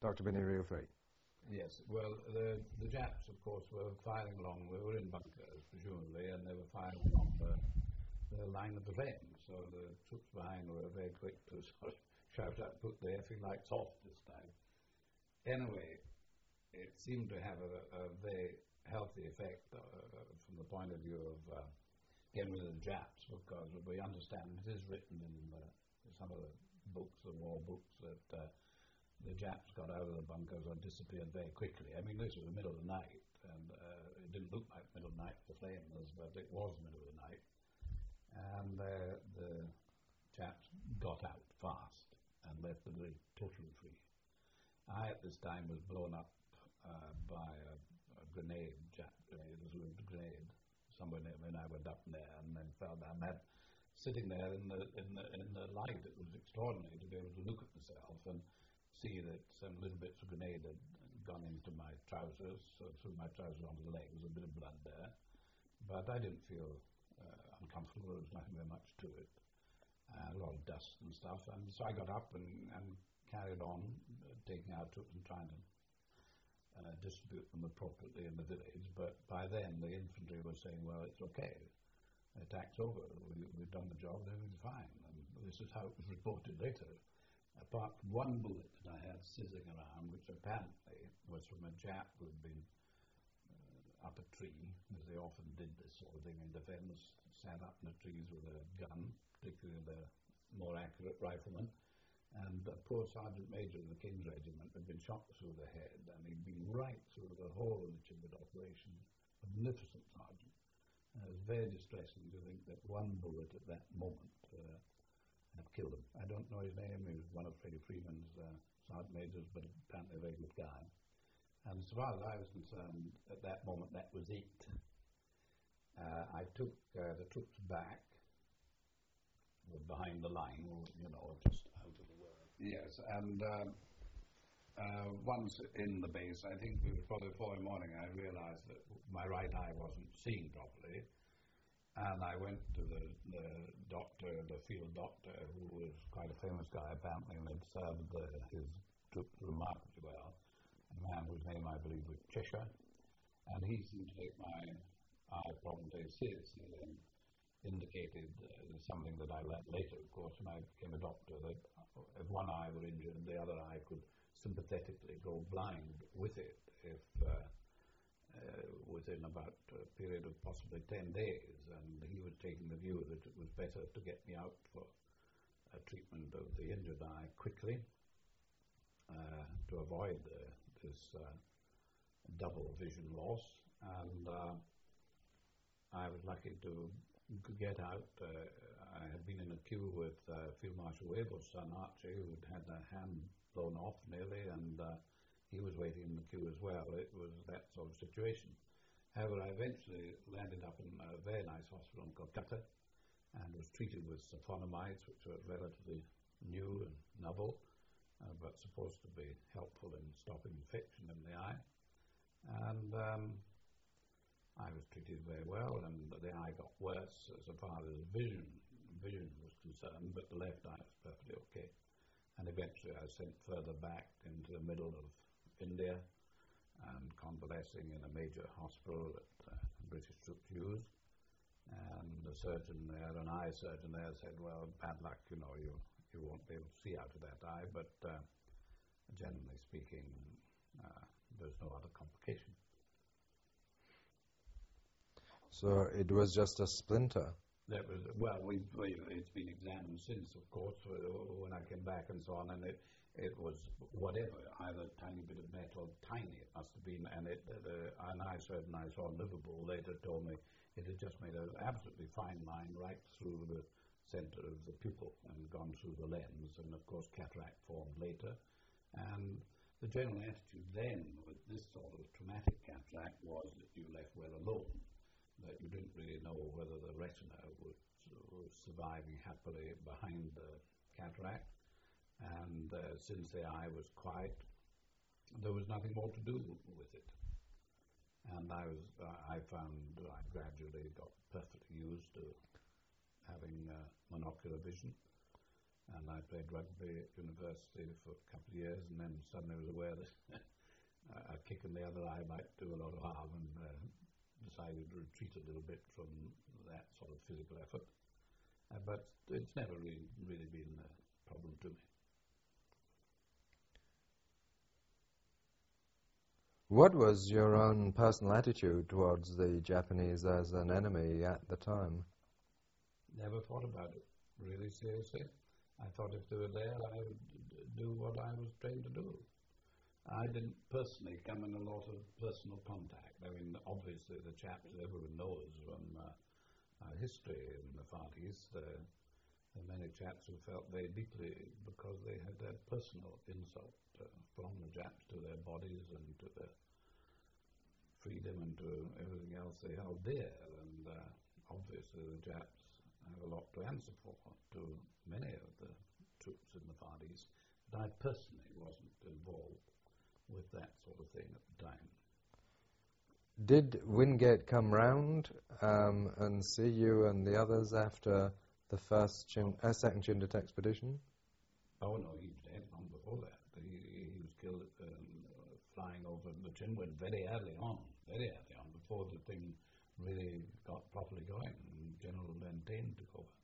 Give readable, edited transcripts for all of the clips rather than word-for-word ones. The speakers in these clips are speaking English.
Dr. Beniri afraid? Yes, well, the Japs, of course, were firing along. We were in bunkers, presumably, and they were firing along the line of the flames. So the troops behind were very quick to sort of shout out, "Put the effing lights off this time." Anyway, it seemed to have a very healthy effect from the point of view of getting rid of the Japs, because we understand it is written in some of the books, the war books, that the Japs got out of the bunkers or disappeared very quickly. I mean, this was the middle of the night, and it didn't look like middle of the night for flamers, but it was middle of the night. And the Japs got out fast and left the village totally free. I, at this time, was blown up by a grenade, Jap grenade, a sort of grenade, somewhere near me, and I went up there and then fell down. Sitting there in the light, it was extraordinary to be able to look at myself and see that some little bits of grenade had gone into my trousers, so through my trousers onto the legs, a bit of blood there. But I didn't feel uncomfortable. There was nothing very much to it. A lot of dust and stuff. And so I got up and carried on taking our troops and trying to distribute them appropriately in the village. But by then the infantry was saying, well, it's okay. The attack's over. We've done the job, everything's fine. And this is how it was reported later. Apart from one bullet that I had sizzling around, which apparently was from a Jap who had been up a tree, as they often did this sort of thing in defence, sat up in the trees with a gun, particularly the more accurate rifleman. And poor Sergeant Major of the King's Regiment had been shot through the head, and he'd been right through the whole of the Chibut operation. Magnificent sergeant. It was very distressing to think that one bullet at that moment had killed him. I don't know his name. He was one of Freddie Freeman's sergeant majors, but apparently a very good guy. And as far as I was concerned, at that moment, that was it. I took the troops back behind the line, just out of the way. Yes, and once in the base, I think it was probably the following morning, I realized that my right eye wasn't seeing properly. And I went to the doctor, the field doctor, who was quite a famous guy apparently, and had served his troops remarkably well. A man whose name I believe was Cheshire. And he seemed to take my eye problem very seriously and indicated something that I learned later, of course, when I became a doctor, that if one eye were injured, the other eye could sympathetically go blind with it if within about a period of possibly 10 days. And he was taking the view that it was better to get me out for a treatment of the injured eye quickly to avoid this double vision loss. And I was lucky to get out. I had been in a queue with Field Marshal Wavell's son Archie, who'd had a hand blown off nearly, and he was waiting in the queue as well. It was that sort of situation. However, I eventually landed up in a very nice hospital in Calcutta and was treated with sulfonamides, which were relatively new and novel, but supposed to be helpful in stopping infection in the eye. And I was treated very well, and the eye got worse so far as vision was concerned, but the left eye was perfectly okay. And eventually I was sent further back into the middle of India and convalescing in a major hospital that British troops used. And the surgeon there, an eye surgeon there, said, well, bad luck, you won't be able to see out of that eye, but generally speaking, there's no other complication. So it was just a splinter? That was, well, it's been examined since, of course, when I came back and so on, and it was whatever, either a tiny bit of metal, tiny it must have been, and an eye surgeon I saw in Liverpool later told me it had just made an absolutely fine line right through the centre of the pupil and gone through the lens, and of course cataract formed later. And the general attitude then with this sort of traumatic cataract was that you left well alone, that you didn't really know whether the retina was surviving happily behind the cataract. And since the eye was quiet, there was nothing more to do with it. And I found I gradually got perfectly used to having monocular vision. And I played rugby at university for a couple of years, and then suddenly I was aware that a kick in the other eye might do a lot of harm, and decided to retreat a little bit from that sort of physical effort. But it's never really been a problem to me. What was your own personal attitude towards the Japanese as an enemy at the time? Never thought about it really seriously. I thought if they were there, I would do what I was trained to do. I didn't personally come in a lot of personal contact. I mean, obviously the chaps that everyone knows from history in the Far East, there are many chaps who felt very deeply because they had that personal insult from the Japs to their bodies and to their freedom and to everything else they held dear. And obviously the Japs have a lot to answer for to many of the troops in the Far East. But I personally wasn't involved with that sort of thing at the time. Did Wingate come round and see you and the others after the second Chindit expedition? Oh no, he was dead long before that. He was killed flying over the Chinwin very early on, before the thing really got properly going. General Lentane took over.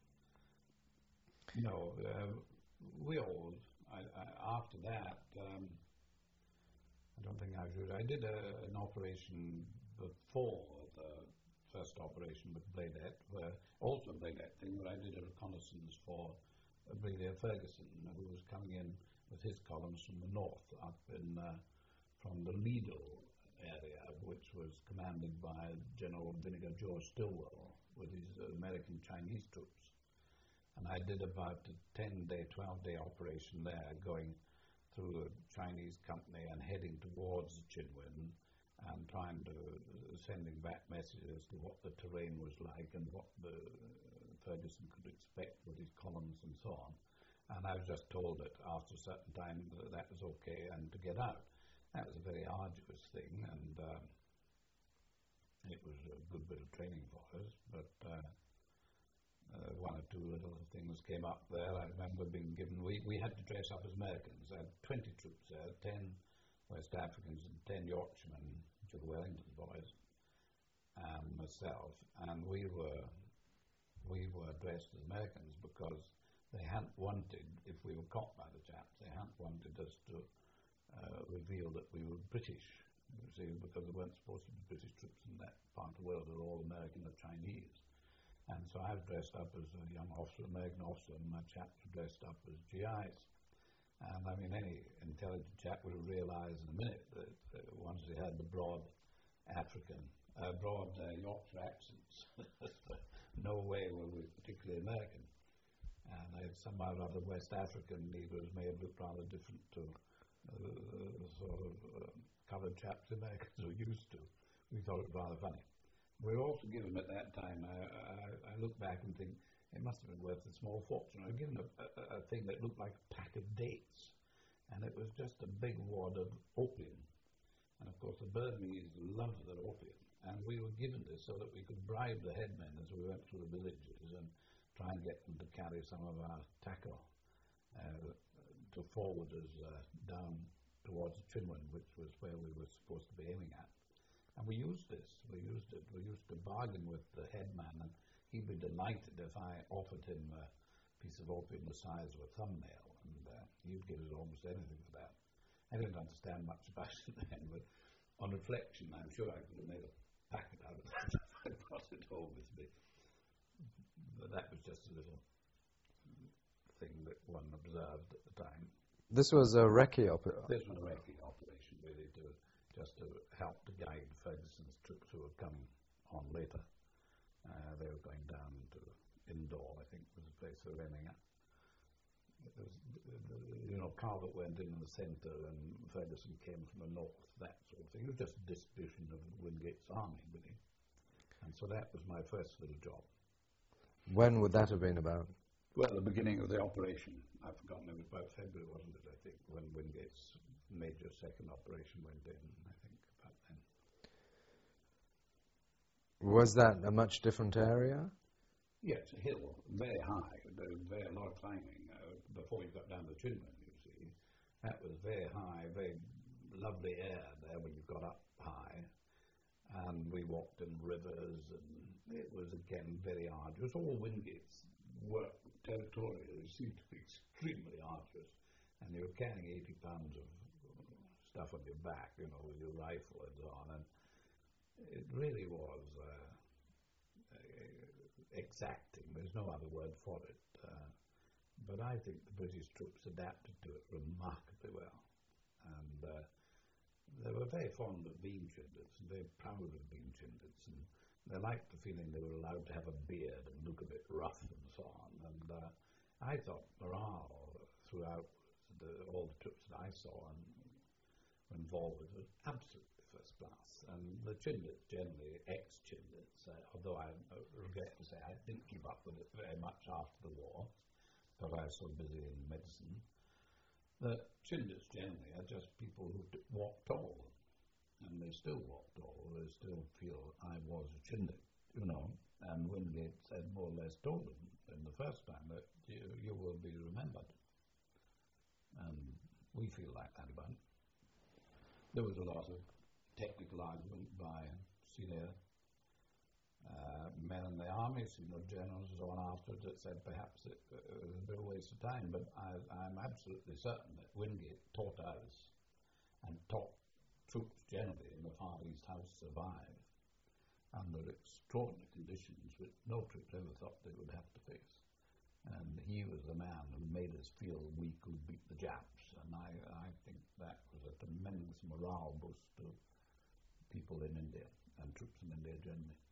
No, we all, after that, I don't think I should. I did an operation before the first operation with Bladette, where I did a reconnaissance for Brigadier Ferguson, who was coming in with his columns from the north, up in from the Lido area, which was commanded by General Vinegar George Stilwell with his American Chinese troops. And I did about a 10-day, 12-day operation there, going through a Chinese company and heading towards the Chinwin and trying to sending back messages to what the terrain was like and what the Ferguson could expect with his columns and so on. And I was just told that after a certain time that was okay and to get out. That was a very arduous thing, and it was a good bit of training for us, but one or two little things came up there. I remember being given, we had to dress up as Americans. I had 20 troops there, 10 West Africans and 10 Yorkshiremen, which were the Wellington boys, and myself, and we were dressed as Americans because they hadn't wanted, if we were caught by the Japs, they hadn't wanted us to reveal that we were British, you see, because there weren't supposed to be British troops in that part of the world. They were all American or Chinese. And so I was dressed up as a young officer, American officer, and my chaps were dressed up as GIs. And I mean, any intelligent chap would have realized in a minute that once they had the broad Yorkshire accents, no way were we particularly American. And somehow or other West African negroes may have looked rather different to sort of coloured chaps Americans were used to. We thought it was rather funny. We were also given at that time, I look back and think, it must have been worth a small fortune. I was given a thing that looked like a pack of dates, and it was just a big wad of opium. And of course the Burmese loved their opium, and we were given this so that we could bribe the headmen as we went through the villages and try and get them to carry some of our tackle to forward us down towards the Chinwin, which was where we were supposed to be aiming at. And we used this. We used it. We used to bargain with the headman, and he'd be delighted if I offered him a piece of opium the size of a thumbnail, and he'd give us almost anything for that. I didn't understand much about it then, but on reflection, I'm sure I could have made a packet out of that if I brought it home with me. But that was just a little thing that one observed at the time. This was a recce operation? This was a recce operation, really, just to help to guide Ferguson's troops who would come on later. They were going down to Indore, I think was the place they were aiming at. Calvert went in the centre and Ferguson came from the north, that sort of thing. It was just a distribution of Wingate's army, really. And so that was my first little job. When would that have been about? Well, the beginning of the operation. I've forgotten, it was about February, wasn't it, I think, when Wingate's major second operation went in, I think, about then. Was that a much different area? Yes, a hill, very high. There was a lot of climbing. before you got down to Chinman, you see, that was very high, very lovely air there when you got up high. And we walked in rivers, and it was again very arduous. All Wingate's work territorially seemed to be extremely arduous, and you were carrying 80 pounds of stuff on your back, you know, with your rifle and so on, and it really was exacting. There's no other word for it. But I think the British troops adapted to it remarkably well, and they were very fond of being Chindits, and very proud of being Chindits, and they liked the feeling they were allowed to have a beard and look a bit rough and so on. And I thought morale throughout all the troops that I saw and were involved with was absolutely first class. And the Chindits, generally ex-Chindits, although I regret to say I didn't keep up with it very much after the war, because I was so busy in medicine. The Chindits generally are just people who walk tall, and they still walk tall. They still feel I was a Chindit, you know. And Wingate said more or less told them in the first time that you will be remembered. And we feel like that about it. There was a lot of technical argument by senior men in the army, senior generals and so on afterwards, that said perhaps it was a bit of a waste of time, but I'm absolutely certain that Wingate taught us and taught troops generally in the Far East how to survive under extraordinary conditions which no troops ever thought they would have to face. And he was the man who made us feel we could beat the Japs, and I think that was a tremendous morale boost to people in India and troops in India generally.